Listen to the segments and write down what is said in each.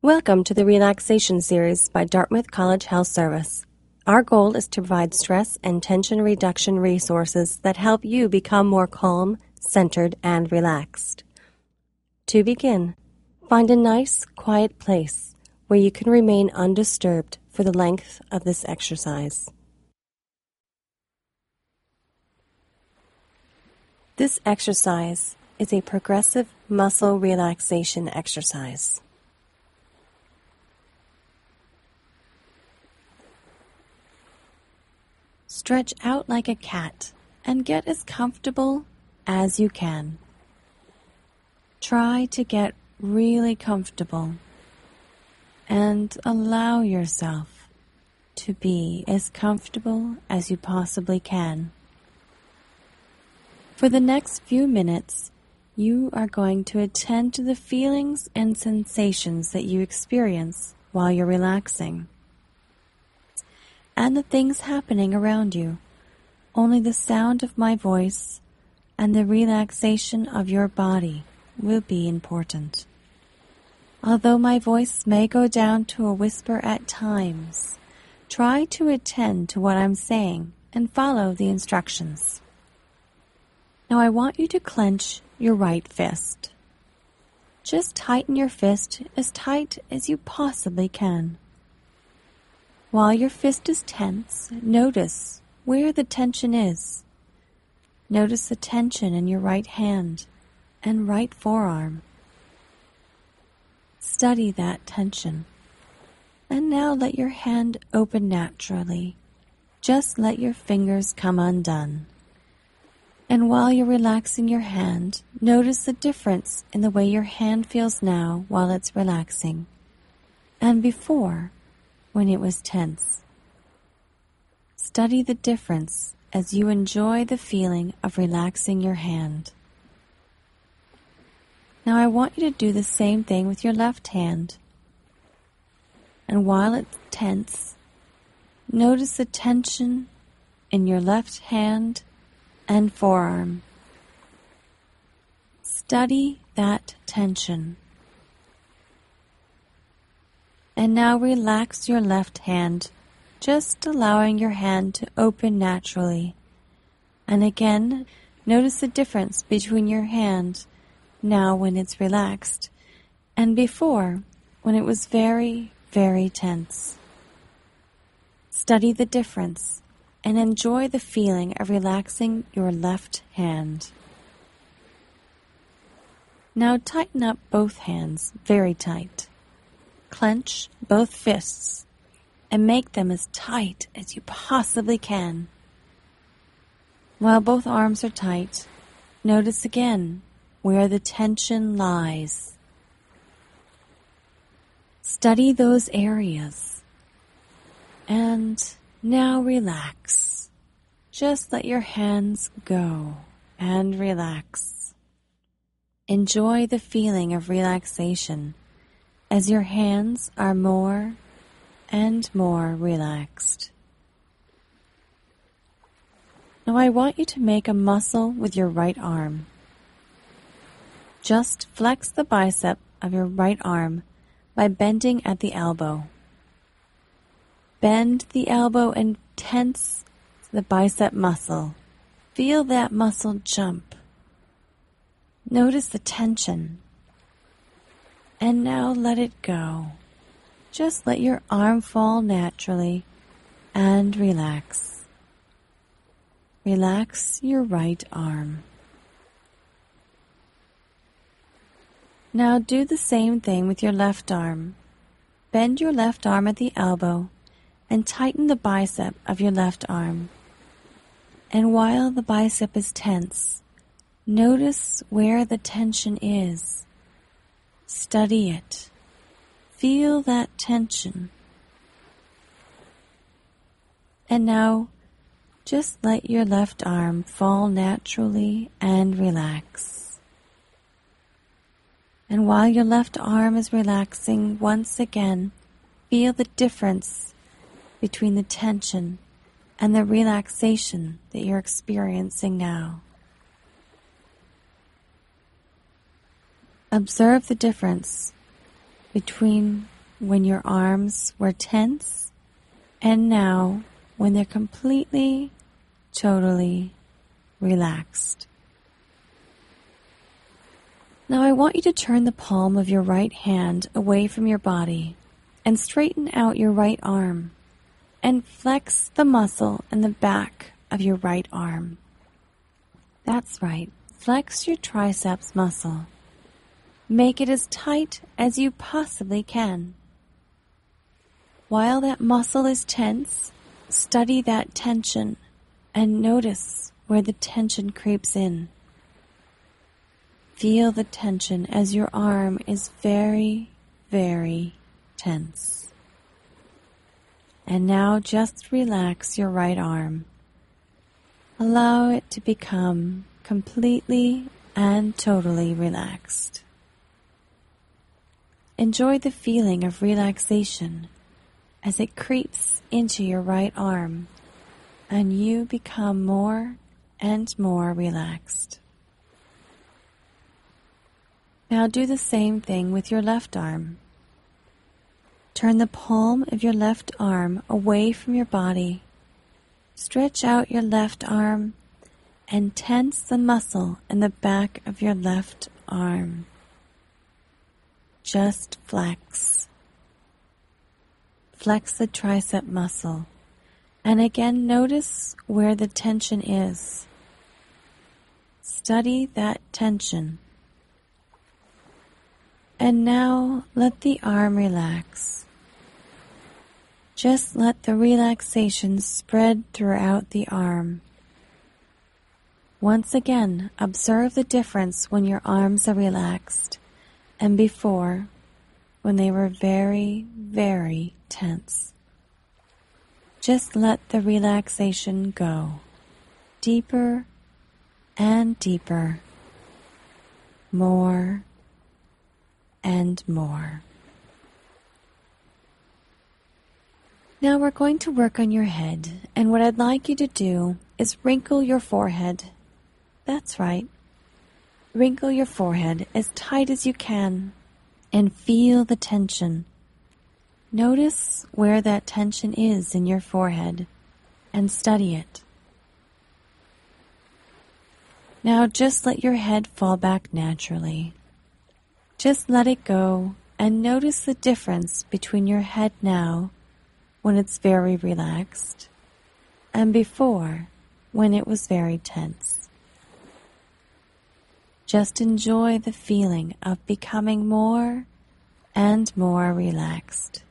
Welcome to the Relaxation Series by Dartmouth College Health Service. Our goal is to provide stress and tension reduction resources that help you become more calm, centered, and relaxed. To begin, find a nice, quiet place where you can remain undisturbed for the length of this exercise. This exercise is a progressive muscle relaxation exercise. Stretch out like a cat and get as comfortable as you can. Try to get really comfortable and allow yourself to be as comfortable as you possibly can. For the next few minutes, you are going to attend to the feelings and sensations that you experience while you're relaxing, and the things happening around you. Only the sound of my voice and the relaxation of your body will be important. Although my voice may go down to a whisper at times, try to attend to what I'm saying and follow the instructions. Now I want you to clench your right fist. Just tighten your fist as tight as you possibly can. While your fist is tense, notice where the tension is. Notice the tension in your right hand and right forearm. Study that tension. And now let your hand open naturally. Just let your fingers come undone. And while you're relaxing your hand, notice the difference in the way your hand feels now while it's relaxing, and before, when it was tense. Study the difference as you enjoy the feeling of relaxing your hand. Now I want you to do the same thing with your left hand. And while it's tense, notice the tension in your left hand and forearm. Study that tension. And now relax your left hand, just allowing your hand to open naturally. And again, notice the difference between your hand now when it's relaxed and before when it was very, very tense. Study the difference and enjoy the feeling of relaxing your left hand. Now tighten up both hands very tight. Clench both fists and make them as tight as you possibly can. While both arms are tight, notice again where the tension lies. Study those areas. And now relax. Just let your hands go and relax. Enjoy the feeling of relaxation as your hands are more and more relaxed. Now I want you to make a muscle with your right arm. Just flex the bicep of your right arm by bending at the elbow. Bend the elbow and tense the bicep muscle. Feel that muscle jump. Notice the tension. And now let it go. Just let your arm fall naturally and relax. Relax your right arm. Now do the same thing with your left arm. Bend your left arm at the elbow and tighten the bicep of your left arm. And while the bicep is tense, notice where the tension is. Study it. Feel that tension. And now, just let your left arm fall naturally and relax. And while your left arm is relaxing, once again, feel the difference between the tension and the relaxation that you're experiencing now. Observe the difference between when your arms were tense and now when they're completely, totally relaxed. Now I want you to turn the palm of your right hand away from your body and straighten out your right arm and flex the muscle in the back of your right arm. That's right, flex your triceps muscle. Make it as tight as you possibly can. While that muscle is tense, study that tension and notice where the tension creeps in. Feel the tension as your arm is very, very tense. And now just relax your right arm. Allow it to become completely and totally relaxed. Enjoy the feeling of relaxation as it creeps into your right arm and you become more and more relaxed. Now do the same thing with your left arm. Turn the palm of your left arm away from your body. Stretch out your left arm and tense the muscle in the back of your left arm. Just flex. Flex the tricep muscle. And again, notice where the tension is. Study that tension. And now let the arm relax. Just let the relaxation spread throughout the arm. Once again, observe the difference when your arms are relaxed and before, when they were very, very tense. Just let the relaxation go, deeper and deeper, more and more. Now we're going to work on your head, and what I'd like you to do is wrinkle your forehead. That's right. Wrinkle your forehead as tight as you can and feel the tension. Notice where that tension is in your forehead and study it. Now just let your head fall back naturally. Just let it go and notice the difference between your head now when it's very relaxed and before when it was very tense. Just enjoy the feeling of becoming more and more relaxed.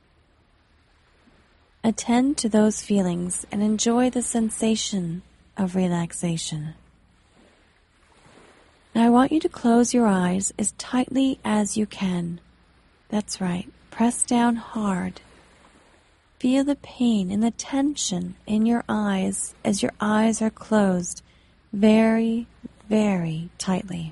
Attend to those feelings and enjoy the sensation of relaxation. Now I want you to close your eyes as tightly as you can. That's right. Press down hard. Feel the pain and the tension in your eyes as your eyes are closed very, very tightly.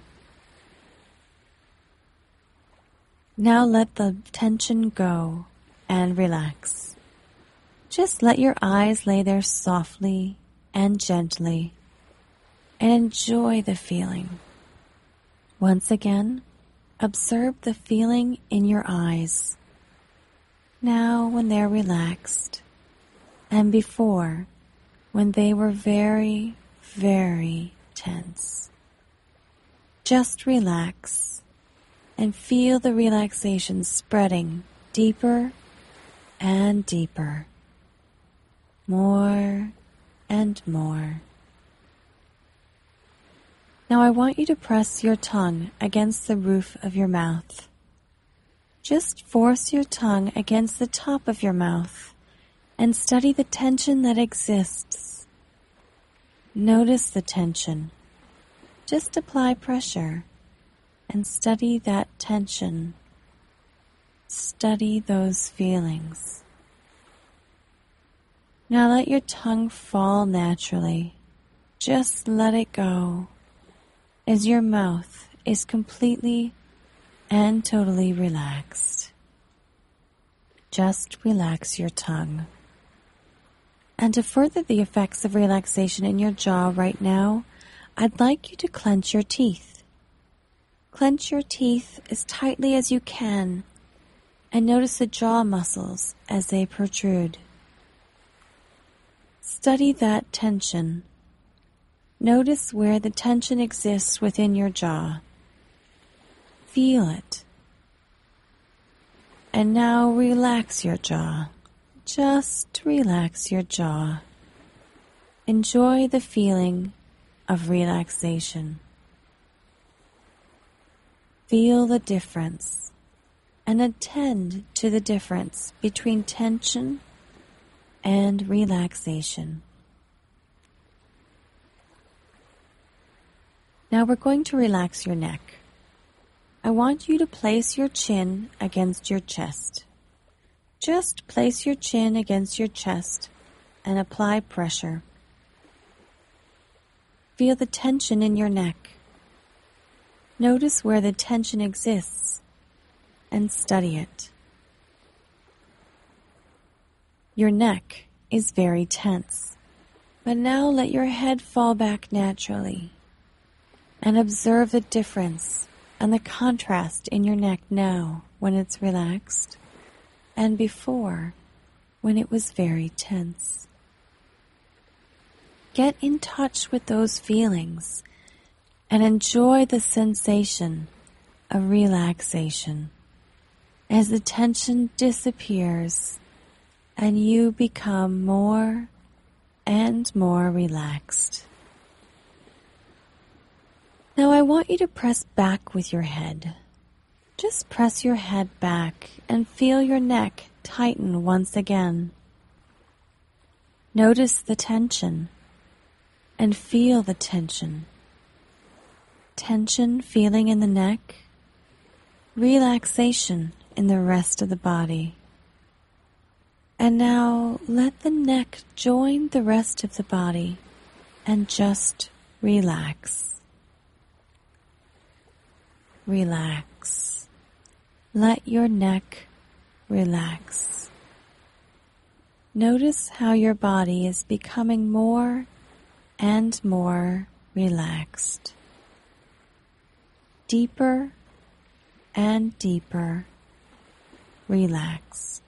Now let the tension go and relax. Just let your eyes lay there softly and gently and enjoy the feeling. Once again, observe the feeling in your eyes. Now when they're relaxed, and before when they were very, very tense. Just relax and feel the relaxation spreading deeper and deeper, more and more. Now I want you to press your tongue against the roof of your mouth. Just force your tongue against the top of your mouth and study the tension that exists. Notice the tension. Just apply pressure and study that tension. Study those feelings. Now let your tongue fall naturally. Just let it go as your mouth is completely and totally relaxed. Just relax your tongue. And to further the effects of relaxation in your jaw right now, I'd like you to clench your teeth. Clench your teeth as tightly as you can and notice the jaw muscles as they protrude. Study that tension. Notice where the tension exists within your jaw. Feel it. And now relax your jaw. Just relax your jaw. Enjoy the feeling of relaxation. Feel the difference and attend to the difference between tension and relaxation. Now we're going to relax your neck. I want you to place your chin against your chest. Just place your chin against your chest and apply pressure. Feel the tension in your neck. Notice where the tension exists and study it. Your neck is very tense, but now let your head fall back naturally and observe the difference and the contrast in your neck now when it's relaxed and before when it was very tense. Get in touch with those feelings and enjoy the sensation of relaxation as the tension disappears and you become more and more relaxed. Now I want you to press back with your head. Just press your head back and feel your neck tighten once again. Notice the tension and feel the tension. Tension feeling in the neck, relaxation in the rest of the body. And now let the neck join the rest of the body and just relax. Relax. Let your neck relax. Notice how your body is becoming more and more relaxed. Deeper and deeper relaxed.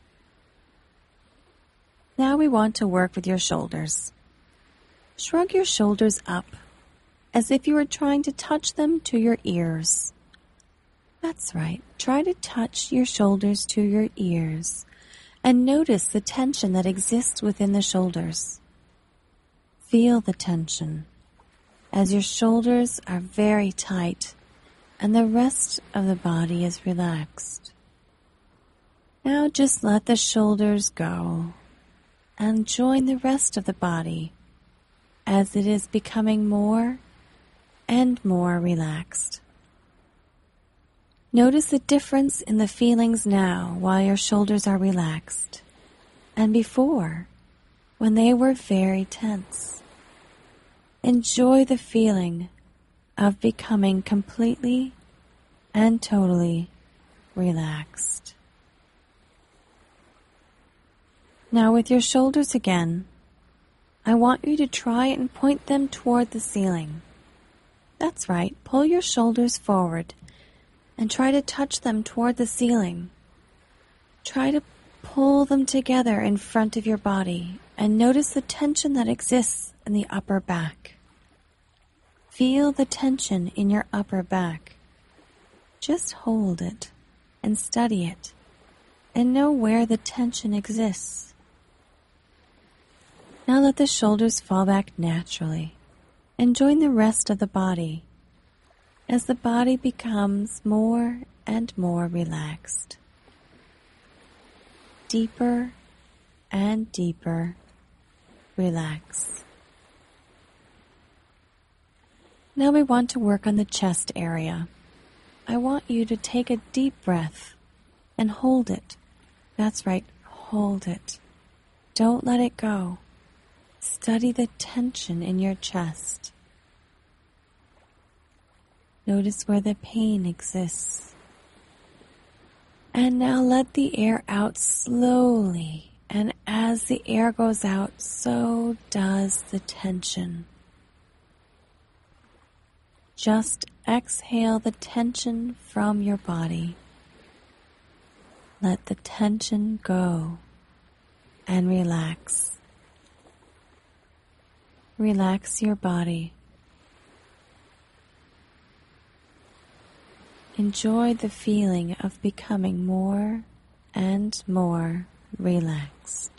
Now we want to work with your shoulders. Shrug your shoulders up as if you were trying to touch them to your ears. That's right. Try to touch your shoulders to your ears and notice the tension that exists within the shoulders. Feel the tension as your shoulders are very tight and the rest of the body is relaxed. Now just let the shoulders go and join the rest of the body as it is becoming more and more relaxed. Notice the difference in the feelings now while your shoulders are relaxed and before when they were very tense. Enjoy the feeling of becoming completely and totally relaxed. Now with your shoulders again, I want you to try and point them toward the ceiling. That's right, pull your shoulders forward and try to touch them toward the ceiling. Try to pull them together in front of your body and notice the tension that exists in the upper back. Feel the tension in your upper back. Just hold it and study it and know where the tension exists. Now let the shoulders fall back naturally and join the rest of the body as the body becomes more and more relaxed. Deeper and deeper relax. Now we want to work on the chest area. I want you to take a deep breath and hold it. That's right, hold it. Don't let it go. Study the tension in your chest. Notice where the pain exists. And now let the air out slowly. And as the air goes out, so does the tension. Just exhale the tension from your body. let the tension go and relax. Relax your body. Enjoy the feeling of becoming more and more relaxed.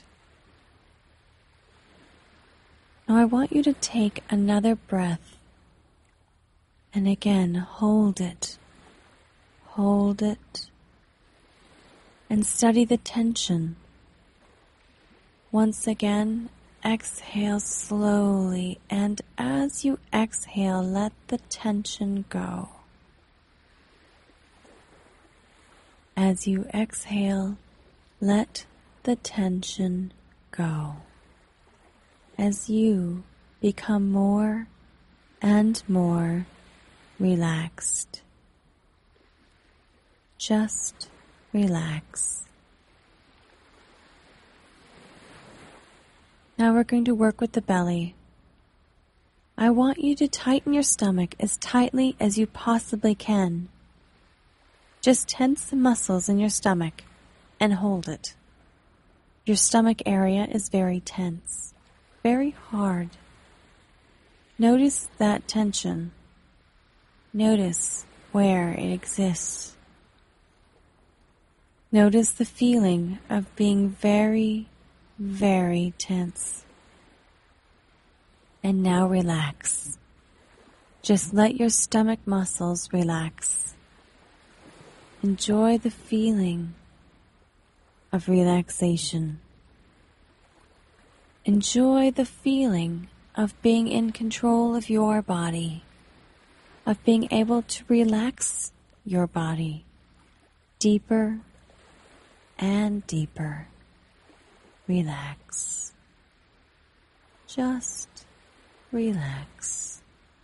Now I want you to take another breath and again hold it, and study the tension. Once again, exhale slowly, and as you exhale, let the tension go. As you exhale, let the tension go. As you become more and more relaxed. Just relax. Now we're going to work with the belly. I want you to tighten your stomach as tightly as you possibly can. Just tense the muscles in your stomach and hold it. Your stomach area is very tense, very hard. Notice that tension. Notice where it exists. Notice the feeling of being very, very tense. And now relax. Just let your stomach muscles relax. Enjoy the feeling of relaxation. Enjoy the feeling of being in control of your body, of being able to relax your body deeper and deeper. Relax. Just relax.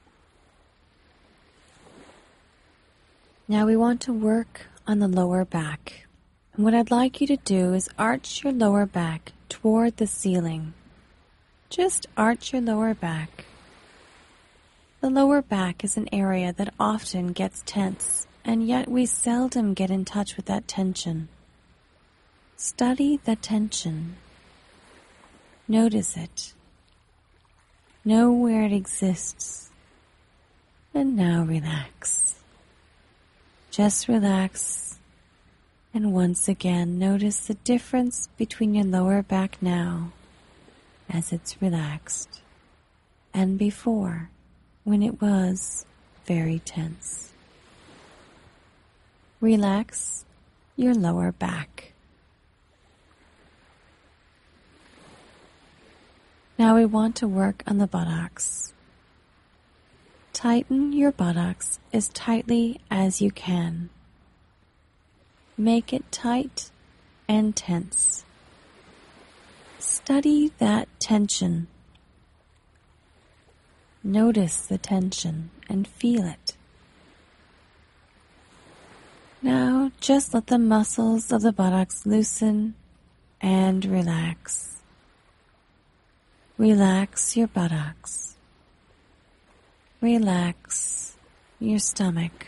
Now we want to work on the lower back. And what I'd like you to do is arch your lower back toward the ceiling. Just arch your lower back. The lower back is an area that often gets tense, and yet we seldom get in touch with that tension. Study the tension. Notice it. Know where it exists. And now relax. Just relax. And once again, notice the difference between your lower back now, as it's relaxed, and before, when it was very tense. Relax your lower back. Now we want to work on the buttocks. Tighten your buttocks as tightly as you can. Make it tight and tense. Study that tension. Notice the tension and feel it. Now just let the muscles of the buttocks loosen and relax. Relax your buttocks. Relax your stomach,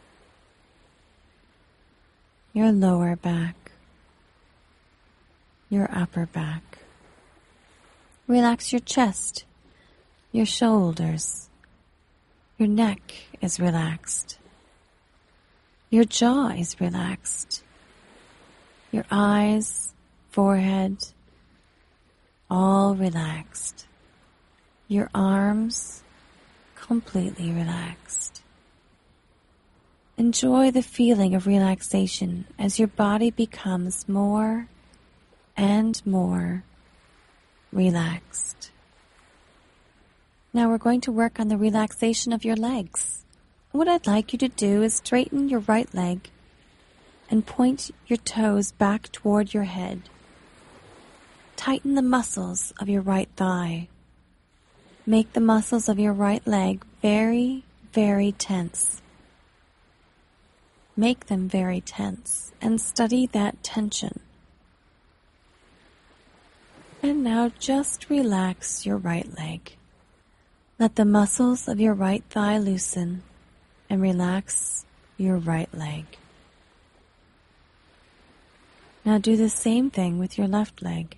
your lower back, your upper back. Relax your chest, your shoulders. Your neck is relaxed. Your jaw is relaxed. Your eyes, forehead, all relaxed. Your arms, completely relaxed. Enjoy the feeling of relaxation as your body becomes more and more relaxed. Now we're going to work on the relaxation of your legs. What I'd like you to do is straighten your right leg and point your toes back toward your head. Tighten the muscles of your right thigh. Make the muscles of your right leg very, very tense. Make them very tense and study that tension. And now just relax your right leg. Let the muscles of your right thigh loosen and relax your right leg. Now do the same thing with your left leg.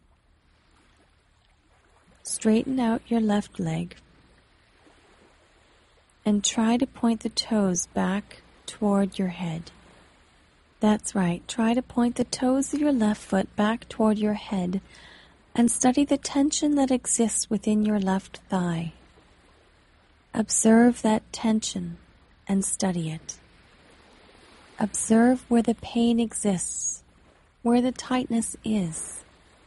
Straighten out your left leg and try to point the toes back toward your head. That's right, try to point the toes of your left foot back toward your head and study the tension that exists within your left thigh. Observe that tension and study it. Observe where the pain exists, where the tightness is.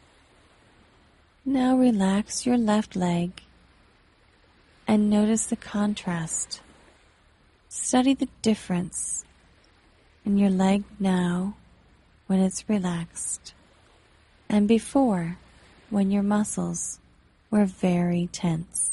Now relax your left leg and notice the contrast. Study the difference in your leg now when it's relaxed and before when your muscles were very tense.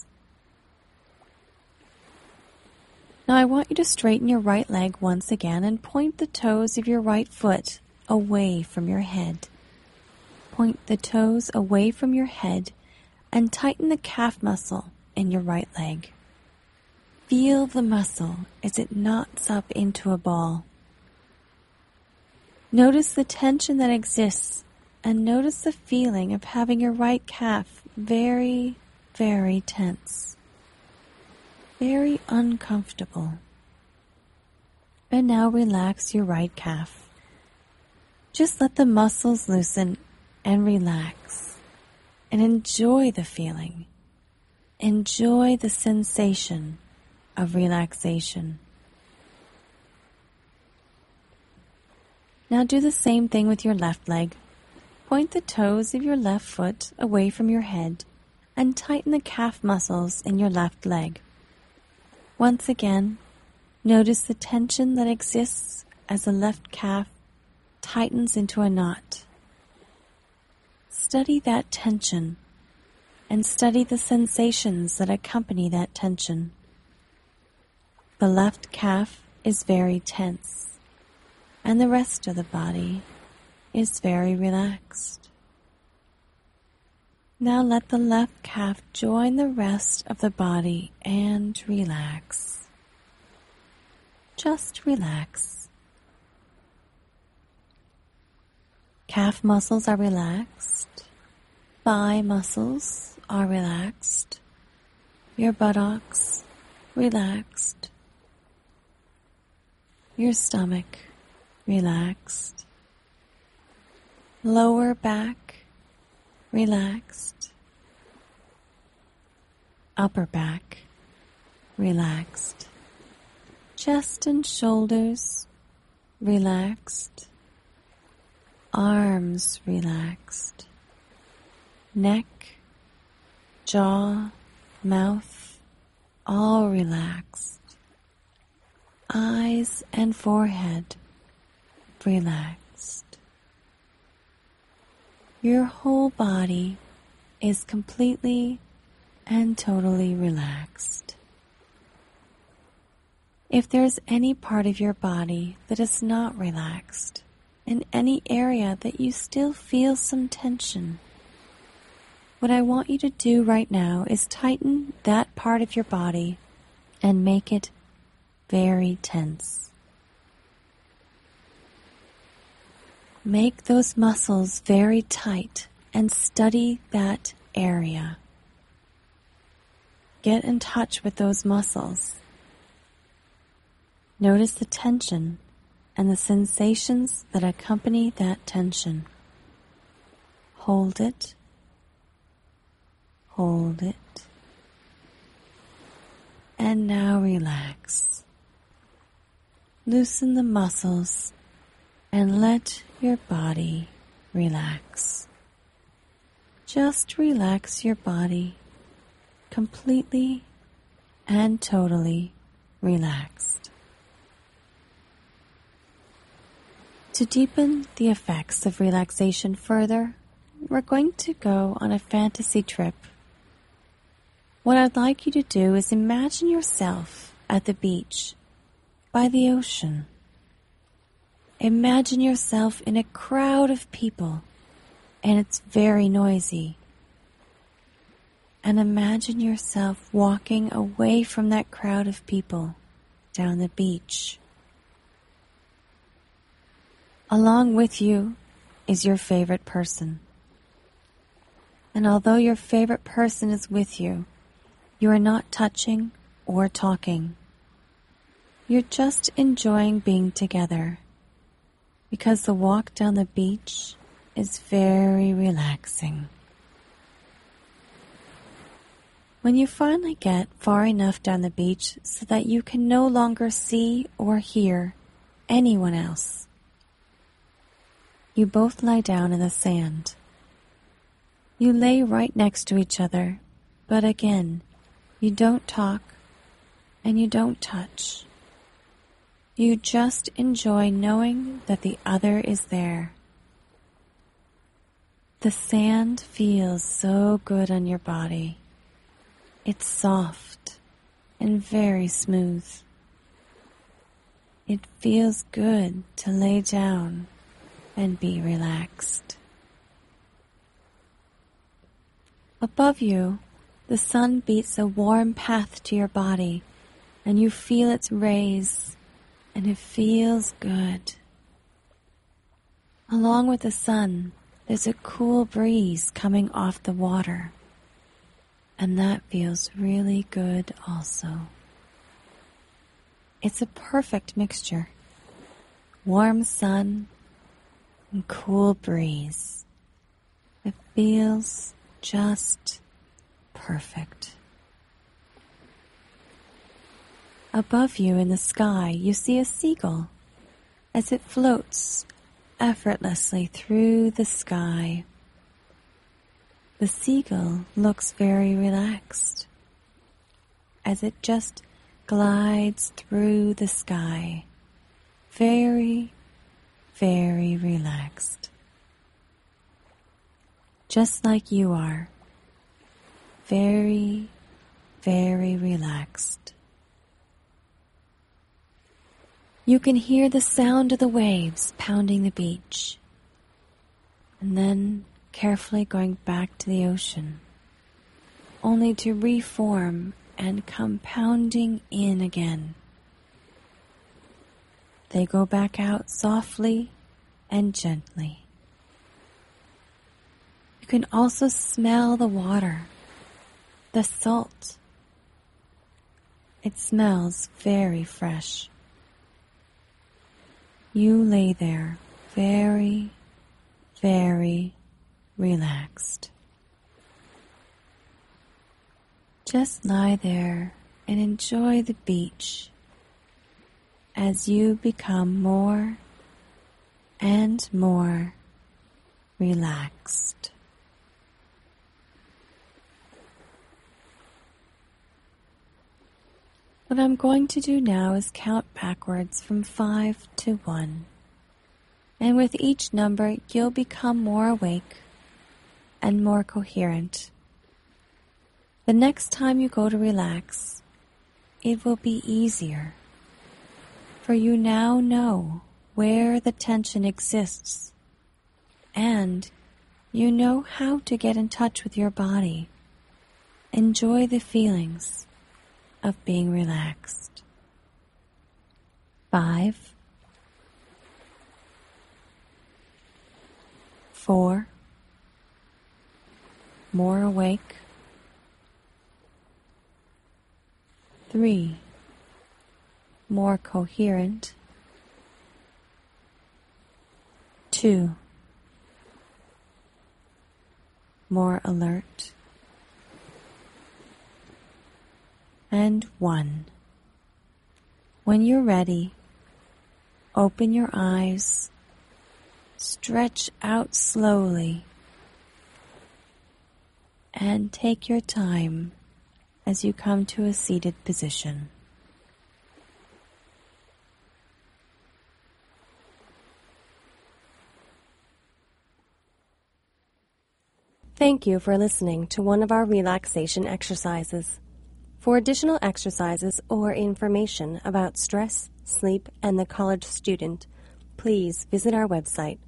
Now I want you to straighten your right leg once again and point the toes of your right foot away from your head. Point the toes away from your head and tighten the calf muscle in your right leg. Feel the muscle as it knots up into a ball. Notice the tension that exists and notice the feeling of having your right calf very, very tense. Very uncomfortable. And now relax your right calf. Just let the muscles loosen and relax. And enjoy the feeling. Enjoy the sensation of relaxation. Now do the same thing with your left leg. Point the toes of your left foot away from your head and tighten the calf muscles in your left leg. Once again, notice the tension that exists as the left calf tightens into a knot. Study that tension and study the sensations that accompany that tension. The left calf is very tense, and the rest of the body is very relaxed. Now let the left calf join the rest of the body and relax. Just relax. Calf muscles are relaxed. Thigh muscles are relaxed. Your buttocks relaxed. Your stomach relaxed. Lower back relaxed. Upper back relaxed. Chest and shoulders relaxed. Arms relaxed. Neck, jaw, mouth, all relaxed. Eyes and forehead relaxed. Your whole body is completely and totally relaxed. If there's any part of your body that is not relaxed, in any area that you still feel some tension, what I want you to do right now is tighten that part of your body and make it very tense. Make those muscles very tight and study that area. Get in touch with those muscles. Notice the tension and the sensations that accompany that tension. Hold it. Hold it. And now relax. Loosen the muscles and let your body relax. Just relax your body completely and totally relaxed. To deepen the effects of relaxation further, we're going to go on a fantasy trip. What I'd like you to do is imagine yourself at the beach, by the ocean. Imagine yourself in a crowd of people, and it's very noisy. And imagine yourself walking away from that crowd of people down the beach. Along with you is your favorite person. And although your favorite person is with you, you are not touching or talking. You're just enjoying being together because the walk down the beach is very relaxing. When you finally get far enough down the beach so that you can no longer see or hear anyone else, you both lie down in the sand. You lay right next to each other, but again, you don't talk and you don't touch. You just enjoy knowing that the other is there. The sand feels so good on your body. It's soft and very smooth. It feels good to lay down and be relaxed. Above you, the sun beats a warm path to your body, and you feel its rays, and it feels good. Along with the sun, there's a cool breeze coming off the water, and that feels really good also. It's a perfect mixture. Warm sun and cool breeze. It feels just perfect. Above you in the sky, you see a seagull as it floats effortlessly through the sky. The seagull looks very relaxed as it just glides through the sky, very, very relaxed. Just like you are, very, very relaxed. You can hear the sound of the waves pounding the beach, and then carefully going back to the ocean, only to reform and come pounding in again. They go back out softly and gently. You can also smell the water, the salt. It smells very fresh. You lay there very, very relaxed. Just lie there and enjoy the beach as you become more and more relaxed. What I'm going to do now is count backwards from 5 to 1. And with each number, you'll become more awake and more coherent. The next time you go to relax, it will be easier, for you now know where the tension exists, and you know how to get in touch with your body. Enjoy the feelings of being relaxed. 5, 4, more awake. 3, more coherent. 2, more alert. And 1. When you're ready, open your eyes, stretch out slowly, and take your time as you come to a seated position. Thank you for listening to one of our relaxation exercises. For additional exercises or information about stress, sleep, and the college student, please visit our website,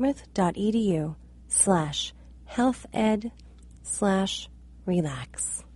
www.dartmouth.edu/healthed/relax.